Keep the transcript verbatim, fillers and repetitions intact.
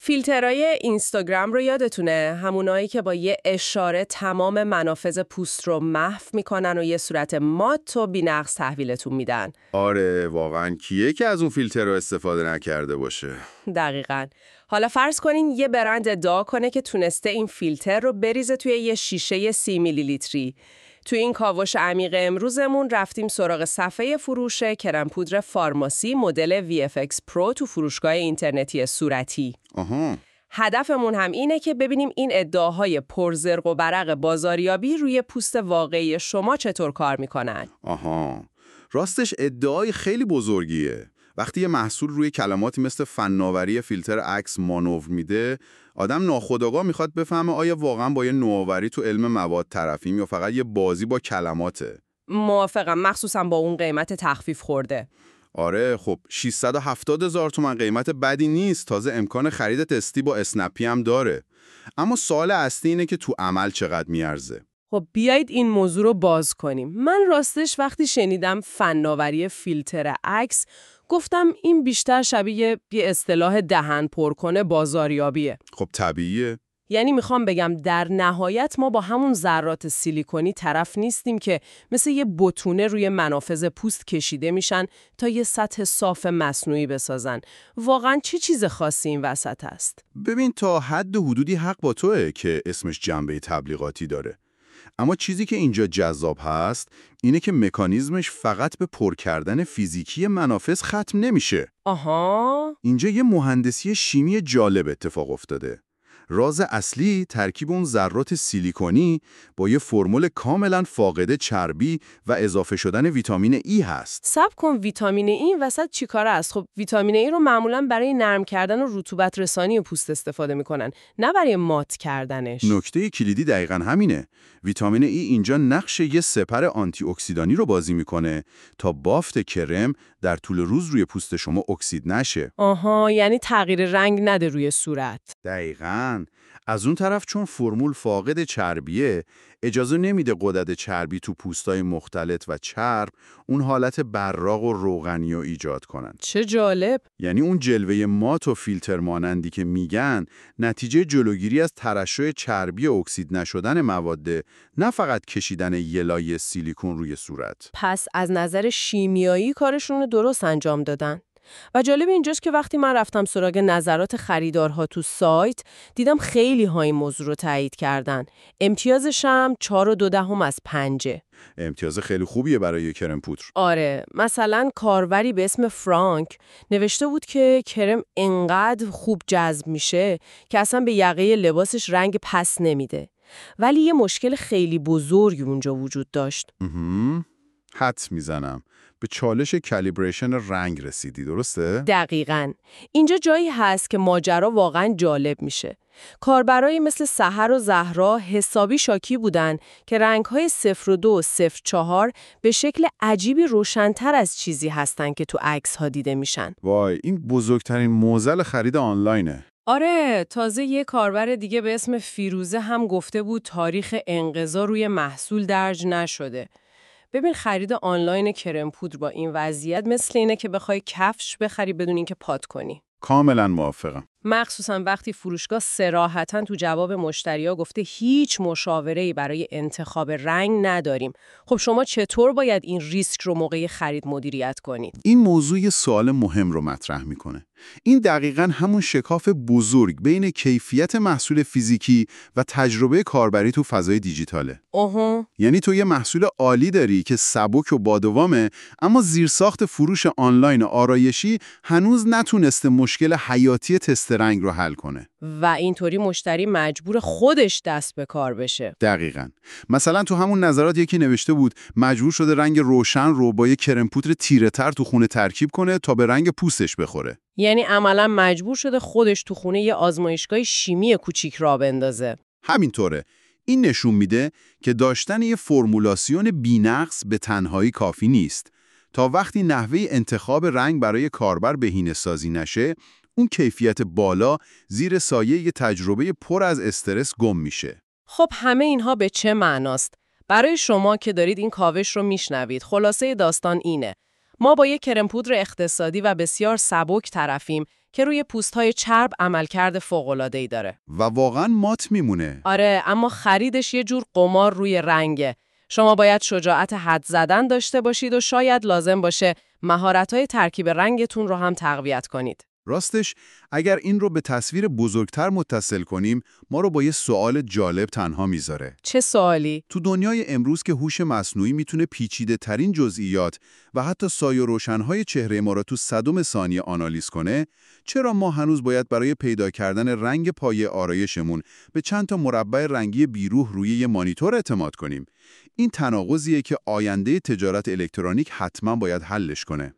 فیلترهای اینستاگرام رو یادتونه؟ همونایی که با یه اشاره تمام منافذ پوست رو محو میکنن و یه صورت مات و بی‌نقص تحویلتون میدن. آره، واقعا کیه که از اون فیلتر رو استفاده نکرده باشه؟ دقیقاً. حالا فرض کنین یه برند ادعا کنه که تونسته این فیلتر رو بریزه توی یه شیشه سی میلی لیتری. توی این کاوش عمیق امروزمون رفتیم سراغ صفحه فروش کرم پودر فارماسی مدل وی اف اکس Pro تو فروشگاه اینترنتی صورتی. آها. هدفمون هم اینه که ببینیم این ادعاهای پرزرق و برق بازاریابی روی پوست واقعی شما چطور کار میکنن. آها. راستش ادعای خیلی بزرگیه. وقتی یه محصول روی کلماتی مثل فناوری فیلتر عکس مانور میده، آدم ناخودآگاه میخواد بفهمه آیا واقعا با یه نوآوری تو علم مواد طرفیم یا فقط یه بازی با کلماته. موافقم، مخصوصا با اون قیمت تخفیف خورده. آره، خب ششصد و هفتاد هزار تومان قیمت بدی نیست، تازه امکان خرید تستی با اسنپی هم داره. اما سوال اصلی اینه که تو عمل چقدر میارزه. خب بیایید این موضوع رو باز کنیم. من راستش وقتی شنیدم فناوری فیلتر عکس گفتم این بیشتر شبیه یه اصطلاح دهن پر کنه بازاریابیه. خب طبیعیه. یعنی میخوام بگم در نهایت ما با همون ذرات سیلیکونی طرف نیستیم که مثل یه بتونه روی منافذ پوست کشیده میشن تا یه سطح صاف مصنوعی بسازن. واقعا چه چیز خاصی این وسط است؟ ببین تا حد و حدودی حق با توئه که اسمش جنبه تبلیغاتی داره. اما چیزی که اینجا جذاب هست اینه که مکانیزمش فقط به پر کردن فیزیکی منافذ ختم نمیشه. آها. اینجا یه مهندسی شیمی جالب اتفاق افتاده. راز اصلی ترکیب اون ذرات سیلیکونی با یه فرمول کاملا فاقد چربی و اضافه شدن ویتامین ای هست. صبر کن، ویتامین ای این وسط چیکاره است؟ خب ویتامین ای رو معمولا برای نرم کردن و رطوبت رسانی پوست استفاده میکنن، نه برای مات کردنش. نکته کلیدی دقیقاً همینه. ویتامین ای اینجا نقش یه سپر آنتی اکسیدانی رو بازی میکنه تا بافت کرم در طول روز روی پوست شما اکسید نشه. آها، یعنی تغییر رنگ نده روی صورت. دقیقاً. از اون طرف چون فرمول فاقد چربیه، اجازه نمیده غدد چربی تو پوستای مختلط و چرب اون حالت براق و روغنی رو ایجاد کنن. چه جالب. یعنی اون جلوه مات و فیلتر مانندی که میگن نتیجه جلوگیری از ترشح چربی و اکسید نشدن مواده، نه فقط کشیدن یه لایه سیلیکون روی صورت. پس از نظر شیمیایی کارشون رو درست انجام دادن. و جالب اینجاست که وقتی من رفتم سراغ نظرات خریدارها تو سایت، دیدم خیلی های موضوع رو تایید کردن. امتیازش هم چهار و دو دهم از پنجه. امتیاز خیلی خوبیه برای کرم پودر. آره، مثلا کاربری به اسم فرانک نوشته بود که کرم انقدر خوب جذب میشه که اصلا به یقه لباسش رنگ پس نمیده. ولی یه مشکل خیلی بزرگی اونجا وجود داشت. حدس میزنم به چالش کالیبریشن رنگ رسیدی، درسته؟ دقیقاً. اینجا جایی هست که ماجرا واقعاً جالب میشه. کاربرایی مثل سحر و زهرا حسابی شاکی بودن که رنگ‌های صفر و دو و صفر چهار به شکل عجیبی روشن‌تر از چیزی هستن که تو عکس‌ها دیده میشن. وای، این بزرگترین معضل خرید آنلاینه. آره، تازه یه کاربر دیگه به اسم فیروزه هم گفته بود تاریخ انقضا روی محصول درج نشده. ببین خرید آنلاین کرم پودر با این وضعیت مثل اینه که بخوای کفش بخری بدون اینکه پات کنی. کاملا موافقم. مخصوصا وقتی فروشگاه صراحتاً تو جواب مشتری‌ها گفته هیچ مشاوره‌ای برای انتخاب رنگ نداریم. خب شما چطور باید این ریسک رو موقع خرید مدیریت کنید؟ این موضوع یه سوال مهم رو مطرح میکنه. این دقیقاً همون شکاف بزرگ بین کیفیت محصول فیزیکی و تجربه کاربری تو فضای دیجیتاله. اوه. یعنی تو یه محصول عالی داری که سبک و بادوامه، اما زیرساخت فروش آنلاین آرایشی هنوز نتونسته مشکل حیاتی تست رنگ رو حل کنه. و اینطوری مشتری مجبور خودش دست به کار بشه. دقیقاً. مثلا تو همون نظرات یکی نوشته بود مجبور شده رنگ روشن رو با یه کرم پودر تیره تر تو خونه ترکیب کنه تا به رنگ پوستش بخوره. یعنی عملاً مجبور شده خودش تو خونه یه آزمایشگاه شیمی کوچیک را بندازه. همینطوره. این نشون میده که داشتن یه فرمولاسیون بی‌نقص به تنهایی کافی نیست. تا وقتی نحوه انتخاب رنگ برای کاربر بهینه‌سازی نشه، اون کیفیت بالا زیر سایه یه تجربه پر از استرس گم میشه. خب همه اینها به چه معناست؟ برای شما که دارید این کاوش رو میشنوید، خلاصه داستان اینه. ما با یک کرم پودر اقتصادی و بسیار سبک طرفیم که روی پوست‌های چرب عملکرد فوق‌العاده‌ای داره. و واقعا مات میمونه. آره، اما خریدش یه جور قمار روی رنگه. شما باید شجاعت حد زدن داشته باشید و شاید لازم باشه مهارت‌های ترکیب رنگتون رو هم تقویت کنید. راستش اگر این رو به تصویر بزرگتر متصل کنیم، ما رو با یه سوال جالب تنها میذاره. چه سوالی؟ تو دنیای امروز که هوش مصنوعی میتونه پیچیده ترین جزئیات و حتی سایه و روشنهای چهره ما رو تو صدم ثانیه آنالیز کنه، چرا ما هنوز باید برای پیدا کردن رنگ پایه آرایشمون به چند تا مربع رنگی بیروح روی یه مانیتور اعتماد کنیم؟ این تناقضیه که آینده تجارت الکترونیک حتما باید حلش کنه.